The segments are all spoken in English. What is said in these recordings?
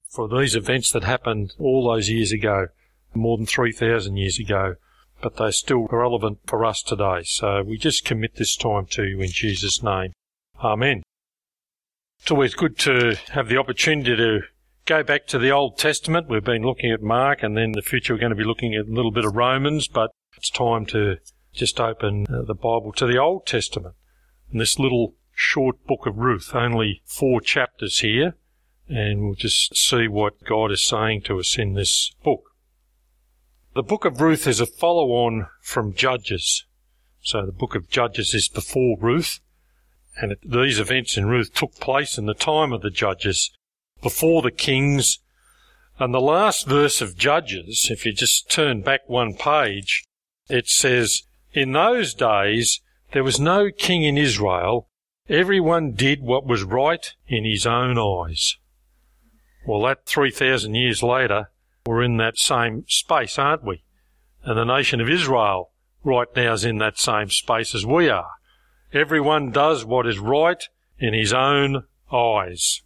for these events that happened all those years ago, more than 3,000 years ago, but they're still relevant for us today. So we just commit this time to you in Jesus' name. Amen. It's always good to have the opportunity to go back to the Old Testament. We've been looking at Mark, and then in the future we're going to be looking at a little bit of Romans, but it's time to just open the Bible to the Old Testament. And this little short book of Ruth, only 4 chapters here, and we'll just see what God is saying to us in this book. The book of Ruth is a follow-on from Judges. So the book of Judges is before Ruth, and these events in Ruth took place in the time of the Judges, before the kings. And the last verse of Judges, if you just turn back one page, it says, "In those days there was no king in Israel. Everyone did what was right in his own eyes." Well, that 3,000 years later, we're in that same space, aren't we? And the nation of Israel right now is in that same space as we are. Everyone does what is right in his own eyes.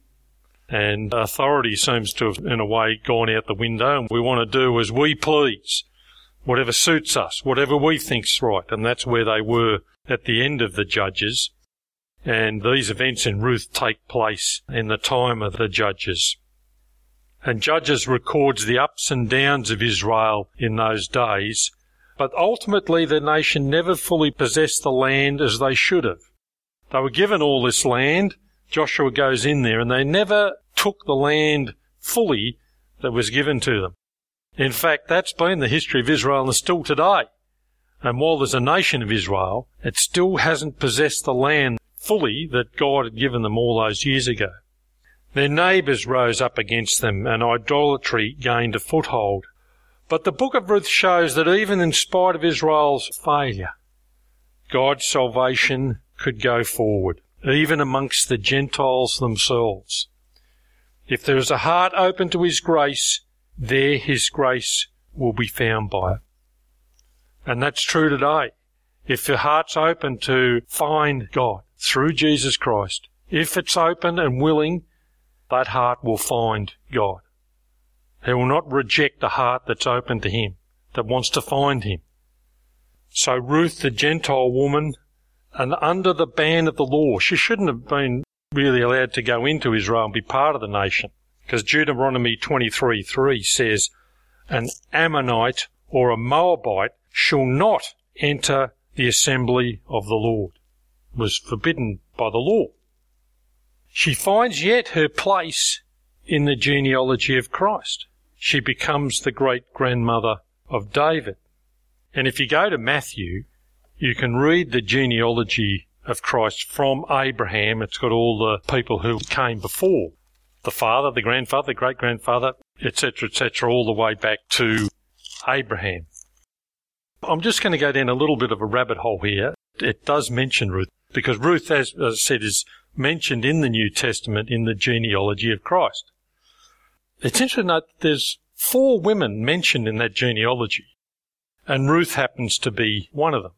And authority seems to have, in a way, gone out the window, and we want to do as we please, whatever suits us, whatever we think's right. And that's where they were at the end of the Judges. And these events in Ruth take place in the time of the Judges. And Judges records the ups and downs of Israel in those days, but ultimately the nation never fully possessed the land as they should have. They were given all this land. Joshua goes in there, and they never took the land fully that was given to them. In fact, that's been the history of Israel and still today. And while there's a nation of Israel, it still hasn't possessed the land fully that God had given them all those years ago. Their neighbours rose up against them, and idolatry gained a foothold. But the book of Ruth shows that even in spite of Israel's failure, God's salvation could go forward, even amongst the Gentiles themselves. If there is a heart open to his grace, there his grace will be found by it. And that's true today. If your heart's open to find God through Jesus Christ, if it's open and willing, that heart will find God. He will not reject a heart that's open to him, that wants to find him. So Ruth, the Gentile woman, and under the ban of the law, she shouldn't have been really allowed to go into Israel and be part of the nation, because Deuteronomy 23:3 says, "An Ammonite or a Moabite shall not enter the assembly of the Lord." It was forbidden by the law. She finds yet her place in the genealogy of Christ. She becomes the great-grandmother of David. And if you go to Matthew, you can read the genealogy of Christ from Abraham. It's got all the people who came before, the father, the grandfather, the great-grandfather, etc., all the way back to Abraham. I'm just going to go down a little bit of a rabbit hole here. It does mention Ruth, because Ruth, as I said, is mentioned in the New Testament in the genealogy of Christ. It's interesting to note that there's 4 women mentioned in that genealogy, and Ruth happens to be one of them.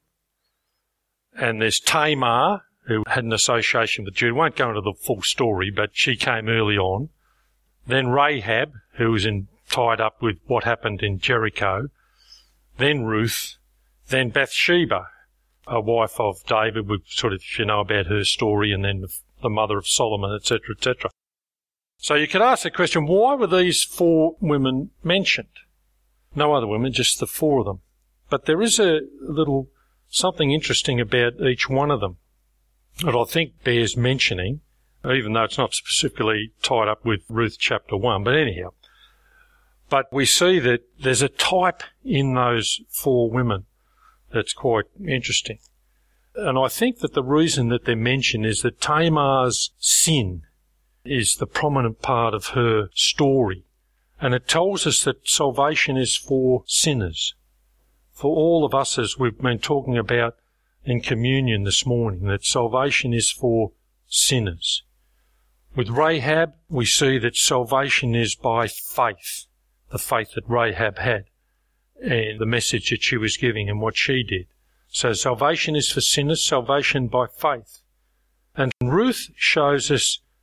And there's Tamar, who had an association with Judah. Won't go into the full story, but she came early on. Then Rahab, who was tied up with what happened in Jericho. Then Ruth. Then Bathsheba, a wife of David. We sort of, about her story, and then the mother of Solomon, etc. So you could ask the question, why were these 4 women mentioned? No other women, just the 4 of them. But there is a little something interesting about each one of them that I think bears mentioning, even though it's not specifically tied up with Ruth chapter 1, but anyhow. But we see that there's a type in those 4 women that's quite interesting. And I think that the reason that they're mentioned is that Tamar's sin is the prominent part of her story. And it tells us that salvation is for sinners, for all of us, as we've been talking about in communion this morning, that salvation is for sinners. With Rahab, we see that salvation is by faith, the faith that Rahab had, and the message that she was giving and what she did. So salvation is for sinners, salvation by faith. And Ruth shows us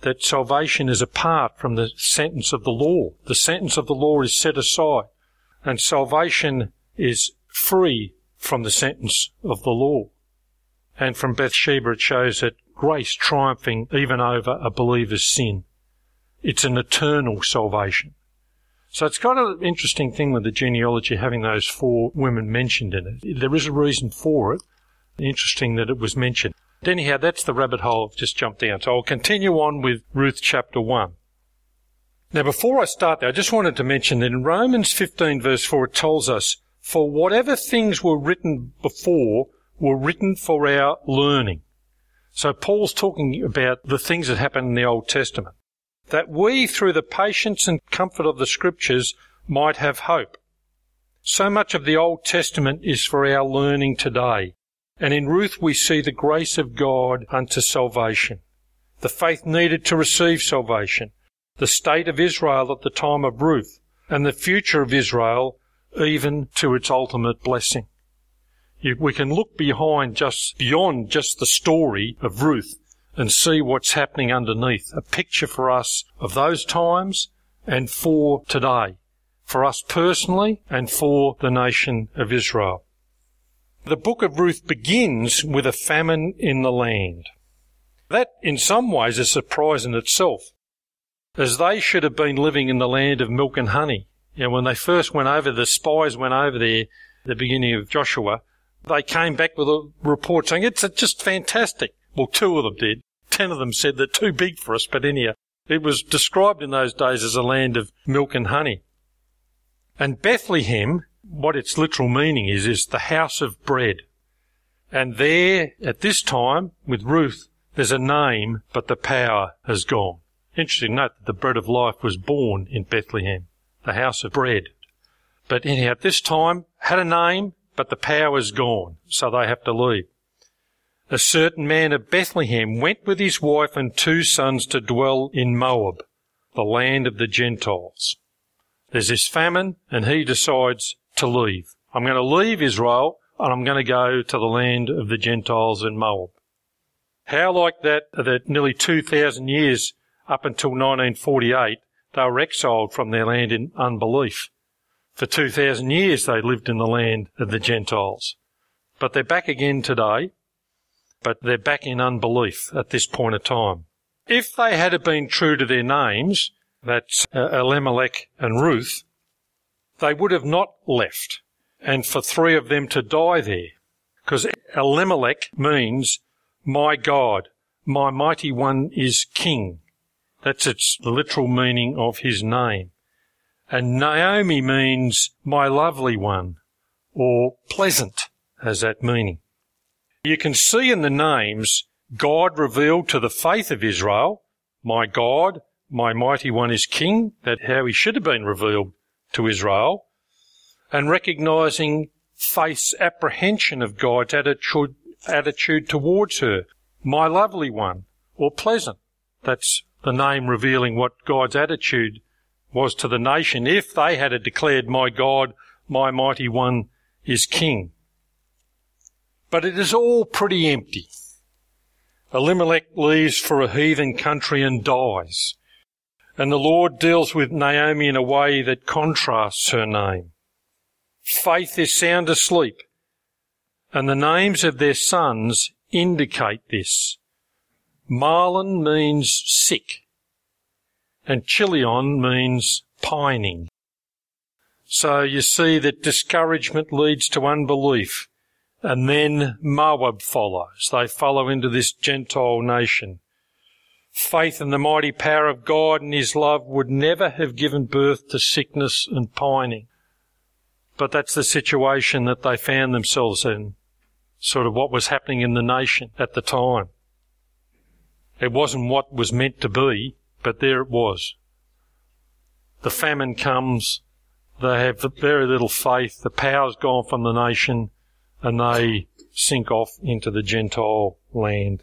that salvation is apart from the sentence of the law. The sentence of the law is set aside, and salvation is free from the sentence of the law. And from Bathsheba it shows that grace triumphing even over a believer's sin. It's an eternal salvation. So it's got an interesting thing with the genealogy having those 4 women mentioned in it. There is a reason for it. Interesting that it was mentioned. Anyhow, that's the rabbit hole I've just jumped down. So I'll continue on with Ruth chapter 1. Now, before I start there, I just wanted to mention that in Romans 15 verse 4 it tells us, "For whatever things were written before were written for our learning." So Paul's talking about the things that happened in the Old Testament, that we, through the patience and comfort of the Scriptures, might have hope. So much of the Old Testament is for our learning today. And in Ruth we see the grace of God unto salvation, the faith needed to receive salvation, the state of Israel at the time of Ruth, and the future of Israel even to its ultimate blessing. We can look beyond just the story of Ruth and see what's happening underneath, a picture for us of those times and for today, for us personally and for the nation of Israel. The book of Ruth begins with a famine in the land. That, in some ways, is a surprise in itself, as they should have been living in the land of milk and honey. You know, when they first went over, the spies went over there at the beginning of Joshua, they came back with a report saying, "It's just fantastic." Well, 2 of them did. 10 of them said they're too big for us, but anyhow, it was described in those days as a land of milk and honey. And Bethlehem, what its literal meaning is the house of bread. And there, at this time, with Ruth, there's a name, but the power has gone. Interesting to note that the bread of life was born in Bethlehem, the house of bread. But anyhow, at this time, had a name, but the power is gone, so they have to leave. A certain man of Bethlehem went with his wife and 2 sons to dwell in Moab, the land of the Gentiles. There's this famine, and he decides to leave. I'm going to leave Israel, and I'm going to go to the land of the Gentiles in Moab. How like that nearly 2,000 years up until 1948, they were exiled from their land in unbelief. For 2,000 years they lived in the land of the Gentiles. But they're back again today, but they're back in unbelief at this point of time. If they had been true to their names, that's Elimelech and Ruth, they would have not left, and for 3 of them to die there. Because Elimelech means, my God, my mighty one is king. That's its literal meaning of his name. And Naomi means my lovely one, or pleasant, has that meaning. You can see in the names God revealed to the faith of Israel, my God, my mighty one is king, that's how he should have been revealed to Israel, and recognising faith's apprehension of God's attitude towards her, my lovely one, or pleasant. That's the name revealing what God's attitude was to the nation if they had declared, my God, my mighty one is king. But it is all pretty empty. Elimelech leaves for a heathen country and dies. And the Lord deals with Naomi in a way that contrasts her name. Faith is sound asleep, and the names of their sons indicate this. Mahlon means sick, and Chilion means pining. So you see that discouragement leads to unbelief, and then Moab follows. They follow into this Gentile nation. Faith in the mighty power of God and his love would never have given birth to sickness and pining. But that's the situation that they found themselves in, sort of what was happening in the nation at the time. It wasn't what was meant to be, but there it was. The famine comes, they have very little faith, the power's gone from the nation, and they sink off into the Gentile land.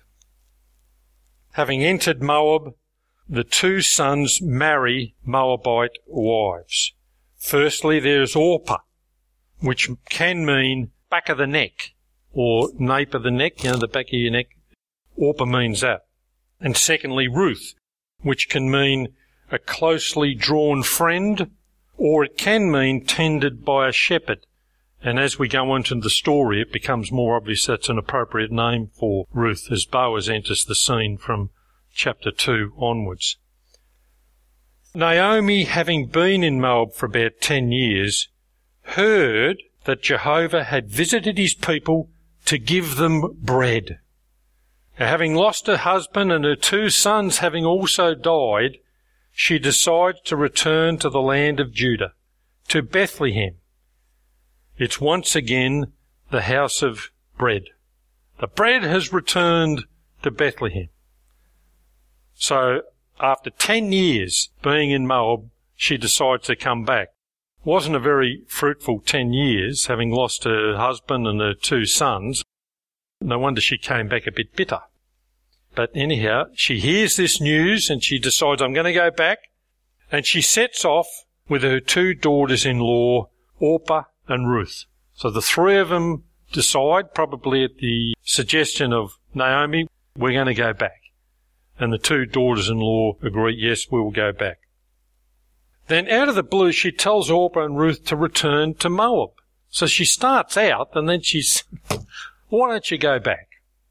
Having entered Moab, the 2 sons marry Moabite wives. Firstly, there's Orpah, which can mean back of the neck, or nape of the neck, the back of your neck. Orpah means that. And secondly, Ruth, which can mean a closely drawn friend, or it can mean tended by a shepherd. And as we go into the story, it becomes more obvious that's an appropriate name for Ruth as Boaz enters the scene from chapter 2 onwards. Naomi, having been in Moab for about 10 years, heard that Jehovah had visited his people to give them bread. Now, having lost her husband and her 2 sons having also died, she decided to return to the land of Judah, to Bethlehem. It's once again the house of bread. The bread has returned to Bethlehem. So after 10 years being in Moab, she decided to come back. Wasn't a very fruitful 10 years, having lost her husband and her 2 sons. No wonder she came back a bit bitter. But anyhow, she hears this news and she decides, I'm going to go back. And she sets off with her 2 daughters-in-law, Orpah and Ruth. So the 3 of them decide, probably at the suggestion of Naomi, we're going to go back. And the 2 daughters-in-law agree, yes, we will go back. Then out of the blue, she tells Orpah and Ruth to return to Moab. So she starts out and then she's, why don't you go back?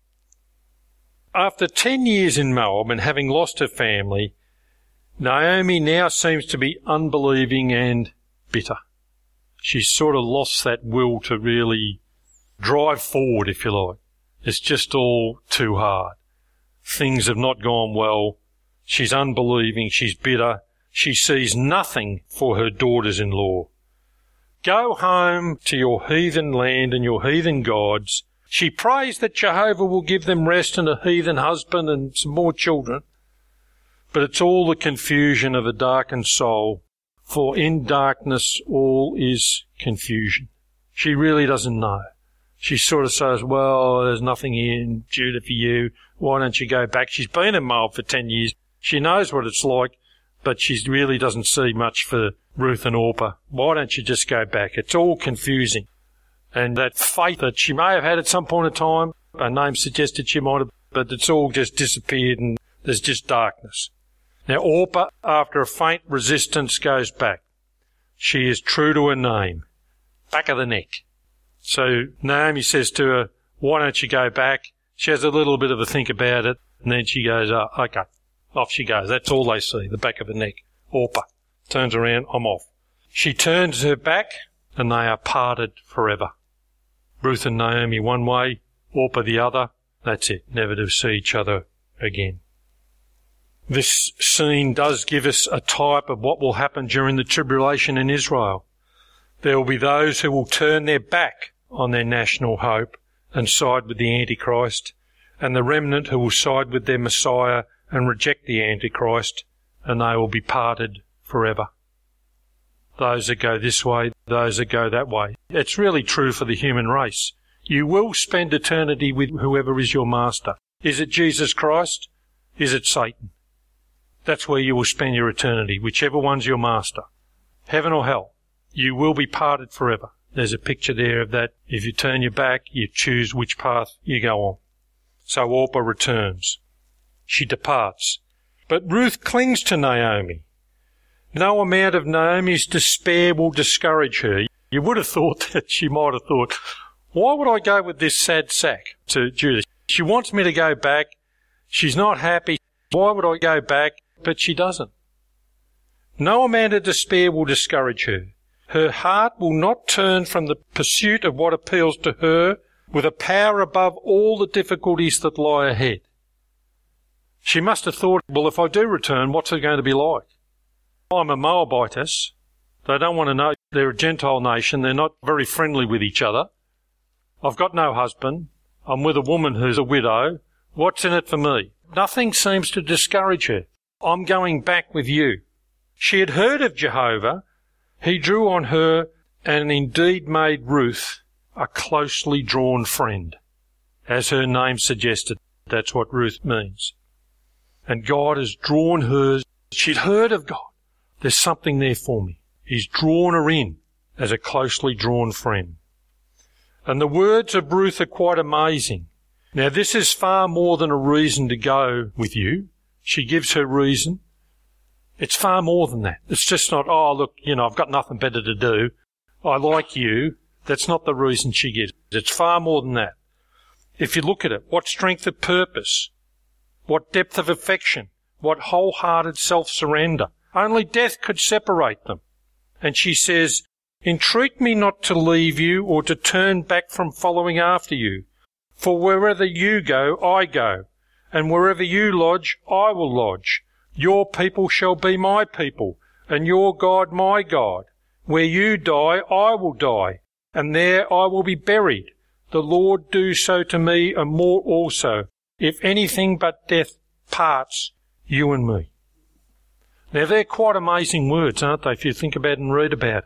After 10 years in Moab and having lost her family, Naomi now seems to be unbelieving and bitter. She's sort of lost that will to really drive forward, if you like. It's just all too hard. Things have not gone well. She's unbelieving. She's bitter. She sees nothing for her daughters-in-law. Go home to your heathen land and your heathen gods. She prays that Jehovah will give them rest and a heathen husband and some more children. But it's all the confusion of a darkened soul, for in darkness all is confusion. She really doesn't know. She sort of says, well, there's nothing here in Judah for you. Why don't you go back? She's been in Moab for 10 years. She knows what it's like, but she really doesn't see much for Ruth and Orpah. Why don't you just go back? It's all confusing. And that faith that she may have had at some point in time, her name suggested she might have, but it's all just disappeared and there's just darkness. Now Orpah, after a faint resistance, goes back. She is true to her name. Back of the neck. So Naomi says to her, why don't you go back? She has a little bit of a think about it, and then she goes, oh, okay. Off she goes. That's all they see, the back of her neck. Orpah turns around, I'm off. She turns her back, and they are parted forever. Ruth and Naomi one way, Orpah the other. That's it, never to see each other again. This scene does give us a type of what will happen during the tribulation in Israel. There will be those who will turn their back on their national hope and side with the Antichrist, and the remnant who will side with their Messiah and reject the Antichrist, and they will be parted forever. Those that go this way, those that go that way. It's really true for the human race. You will spend eternity with whoever is your master. Is it Jesus Christ? Is it Satan? That's where you will spend your eternity, whichever one's your master. Heaven or hell. You will be parted forever. There's a picture there of that. If you turn your back, you choose which path you go on. So Orpah returns. She departs. But Ruth clings to Naomi. No amount of Naomi's despair will discourage her. You would have thought that she might have thought, why would I go with this sad sack to Judah? She wants me to go back. She's not happy. Why would I go back? But she doesn't. No amount of despair will discourage her. Her heart will not turn from the pursuit of what appeals to her with a power above all the difficulties that lie ahead. She must have thought, well, if I do return, what's it going to be like? I'm a Moabitess. They don't want to know. They're a Gentile nation. They're not very friendly with each other. I've got no husband. I'm with a woman who's a widow. What's in it for me? Nothing seems to discourage her. I'm going back with you. She had heard of Jehovah. He drew on her and indeed made Ruth a closely drawn friend. As her name suggested, that's what Ruth means. And God has drawn her. She'd heard of God. There's something there for me. He's drawn her in as a closely drawn friend. And the words of Ruth are quite amazing. Now, this is far more than a reason to go with you. She gives her reason. It's far more than that. It's just not, oh, look, I've got nothing better to do. I like you. That's not the reason she gives. It's far more than that. If you look at it, what strength of purpose, what depth of affection, what wholehearted self-surrender. Only death could separate them. And she says, entreat me not to leave you or to turn back from following after you. For wherever you go, I go, and wherever you lodge, I will lodge. Your people shall be my people, and your God my God. Where you die, I will die, and there I will be buried. The Lord do so to me, and more also, if anything but death parts you and me. Now, they're quite amazing words, aren't they, if you think about it and read about it.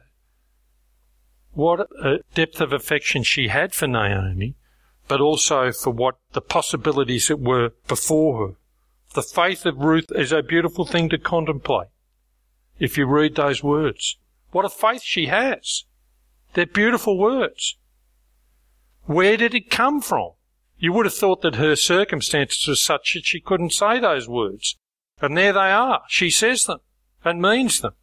What a depth of affection she had for Naomi, but also for what the possibilities that were before her. The faith of Ruth is a beautiful thing to contemplate, if you read those words. What a faith she has. They're beautiful words. Where did it come from? You would have thought that her circumstances were such that she couldn't say those words. And there they are. She says them and means them.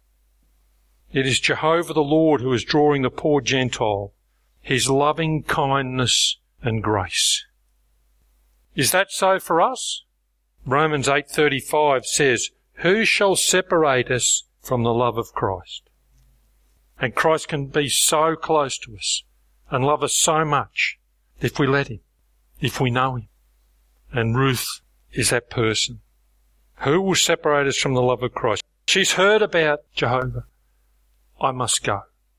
It is Jehovah the Lord who is drawing the poor Gentile, his loving kindness and grace. Is that so for us? Romans 8:35 says, who shall separate us from the love of Christ? And Christ can be so close to us and love us so much if we let him, if we know him. And Ruth is that person. Who will separate us from the love of Christ? She's heard about Jehovah. I must go.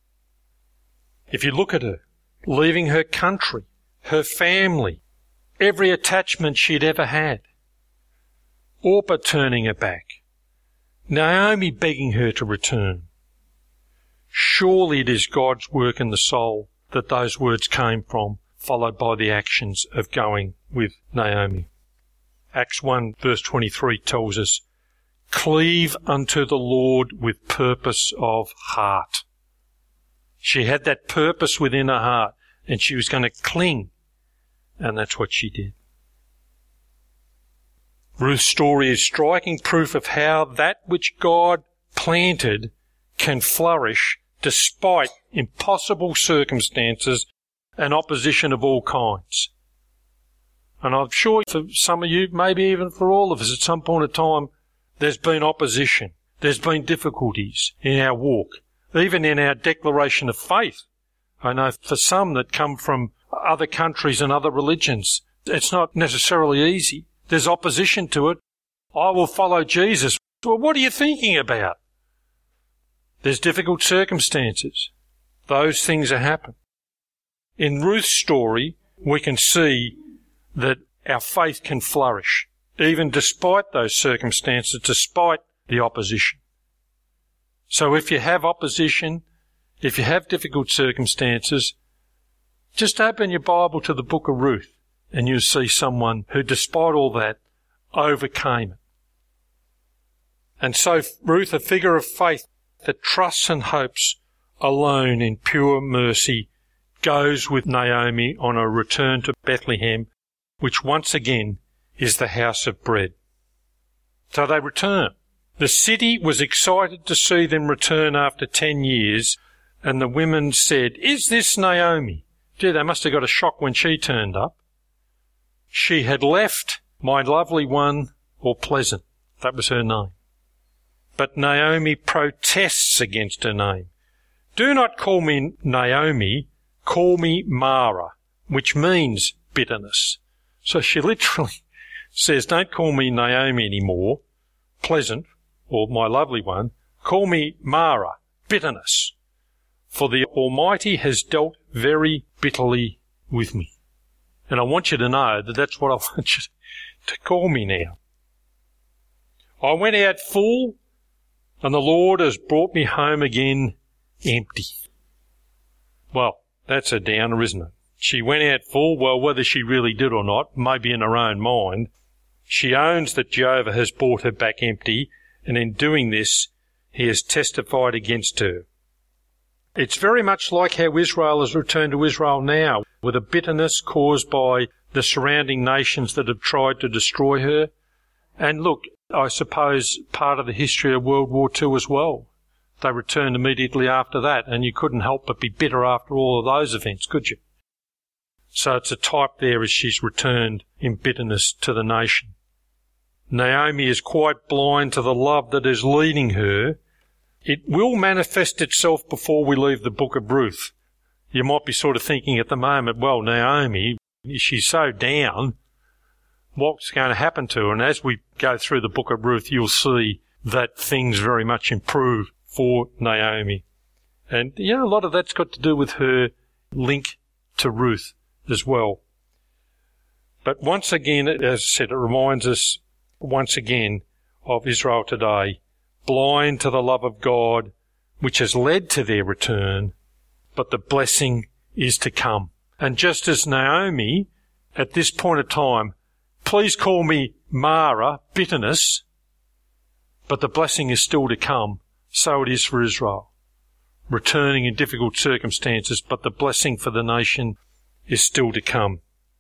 If you look at her, leaving her country, her family, every attachment she'd ever had, Orpah turning her back, Naomi begging her to return. Surely it is God's work in the soul that those words came from, followed by the actions of going with Naomi. Acts 1 verse 23 tells us, cleave unto the Lord with purpose of heart. She had that purpose within her heart, and she was going to cling, and that's what she did. Ruth's story is striking proof of how that which God planted can flourish despite impossible circumstances and opposition of all kinds. And I'm sure for some of you, maybe even for all of us, at some point in time, there's been opposition. There's been difficulties in our walk, even in our declaration of faith. I know for some that come from other countries and other religions, it's not necessarily easy. There's opposition to it. I will follow Jesus. Well, what are you thinking about? There's difficult circumstances. Those things are happening. In Ruth's story, we can see that our faith can flourish, even despite those circumstances, despite the opposition. So if you have opposition, if you have difficult circumstances, just open your Bible to the book of Ruth and you'll see someone who, despite all that, overcame it. And so Ruth, a figure of faith that trusts and hopes alone in pure mercy, goes with Naomi on a return to Bethlehem, which once again is the house of bread. So they return. The city was excited to see them return after 10 years, and the women said, is this Naomi? Gee, they must have got a shock when she turned up. She had left my lovely one, or Pleasant. That was her name. But Naomi protests against her name. Do not call me Naomi, call me Mara, which means bitterness. So she literally says, don't call me Naomi anymore, Pleasant, or my lovely one, call me Mara, bitterness. For the Almighty has dealt very bitterly with me. And I want you to know that that's what I want you to call me now. I went out full, and the Lord has brought me home again empty. Well, that's a downer, isn't it? She went out full. Well, whether she really did or not, maybe in her own mind, she owns that Jehovah has brought her back empty, and in doing this, he has testified against her. It's very much like how Israel has returned to Israel now, with a bitterness caused by the surrounding nations that have tried to destroy her. And look, I suppose part of the history of World War II as well. They returned immediately after that, and you couldn't help but be bitter after all of those events, could you? So it's a type there as she's returned in bitterness to the nation. Naomi is quite blind to the love that is leading her. It will manifest itself before we leave the book of Ruth. You might be sort of thinking at the moment, well, Naomi, she's so down, what's going to happen to her? And as we go through the book of Ruth, you'll see that things very much improve for Naomi. And, a lot of that's got to do with her link to Ruth as well. But once again, as I said, it reminds us once again of Israel today, blind to the love of God, which has led to their return, but the blessing is to come. And just as Naomi, at this point of time, please call me Mara, bitterness, but the blessing is still to come, so it is for Israel. Returning in difficult circumstances, but the blessing for the nation is still to come.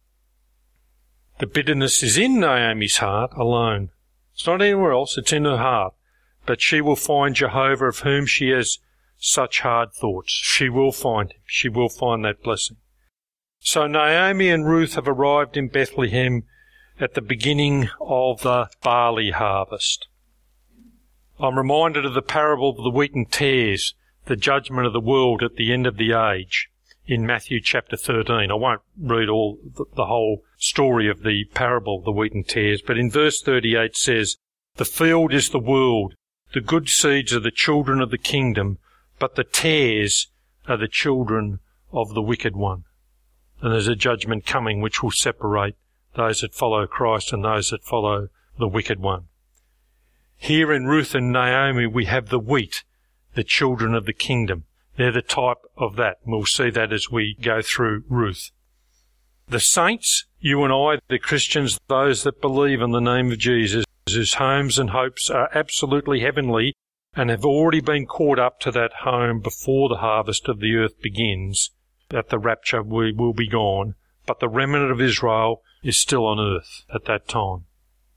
The bitterness is in Naomi's heart alone. It's not anywhere else, it's in her heart. But she will find Jehovah, of whom she has such hard thoughts. She will find him. She will find that blessing. So Naomi and Ruth have arrived in Bethlehem at the beginning of the barley harvest. I'm reminded of the parable of the wheat and tares, the judgment of the world at the end of the age, in Matthew chapter 13. I won't read all the whole story of the parable of the wheat and tares, but in verse 38 says, "The field is the world, the good seeds are the children of the kingdom, but the tares are the children of the wicked one." And there's a judgment coming which will separate those that follow Christ and those that follow the wicked one. Here in Ruth and Naomi we have the wheat, the children of the kingdom. They're the type of that. We'll see that as we go through Ruth. The saints, you and I, the Christians, those that believe in the name of Jesus, whose homes and hopes are absolutely heavenly and have already been caught up to that home before the harvest of the earth begins. At the rapture we will be gone, but the remnant of Israel is still on earth at that time.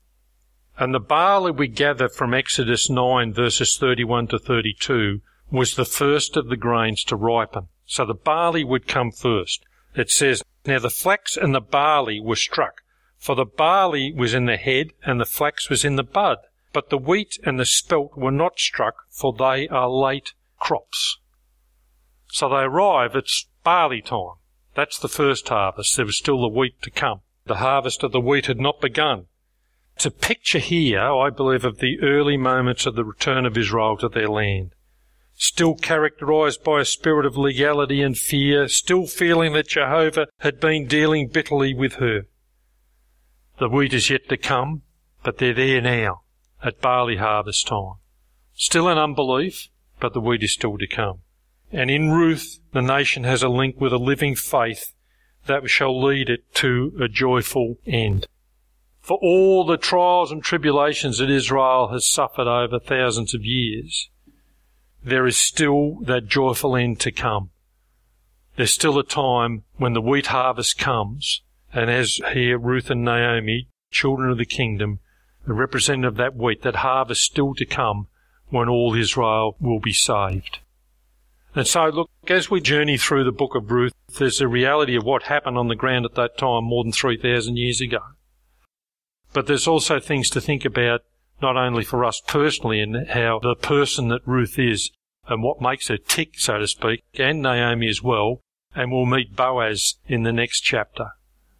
And the barley we gather from Exodus 9 verses 31 to 32 was the first of the grains to ripen. So the barley would come first. It says, "Now the flax and the barley were struck, for the barley was in the head and the flax was in the bud. But the wheat and the spelt were not struck, for they are late crops." So they arrive, it's barley time. That's the first harvest. There was still the wheat to come. The harvest of the wheat had not begun. It's a picture here, I believe, of the early moments of the return of Israel to their land. Still characterised by a spirit of legality and fear, still feeling that Jehovah had been dealing bitterly with her. The wheat is yet to come, but they're there now, at barley harvest time. Still in unbelief, but the wheat is still to come. And in Ruth, the nation has a link with a living faith that shall lead it to a joyful end. For all the trials and tribulations that Israel has suffered over thousands of years, there is still that joyful end to come. There's still a time when the wheat harvest comes, and as here Ruth and Naomi, children of the kingdom, are representative of that wheat, that harvest still to come when all Israel will be saved. And so, look, as we journey through the book of Ruth, there's a reality of what happened on the ground at that time more than 3,000 years ago. But there's also things to think about, not only for us personally and how the person that Ruth is and what makes her tick, so to speak, and Naomi as well, and we'll meet Boaz in the next chapter.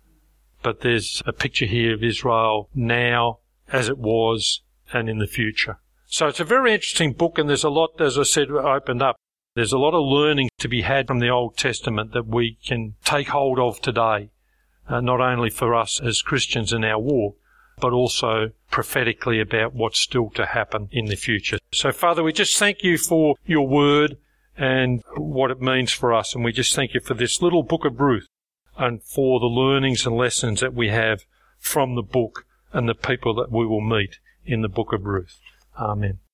But there's a picture here of Israel now, as it was, and in the future. So it's a very interesting book, and there's a lot, as I said, opened up. There's a lot of learning to be had from the Old Testament that we can take hold of today, not only for us as Christians in our walk, but also prophetically about what's still to happen in the future. So, Father, we just thank you for your word and what it means for us, and we just thank you for this little book of Ruth and for the learnings and lessons that we have from the book and the people that we will meet in the book of Ruth. Amen.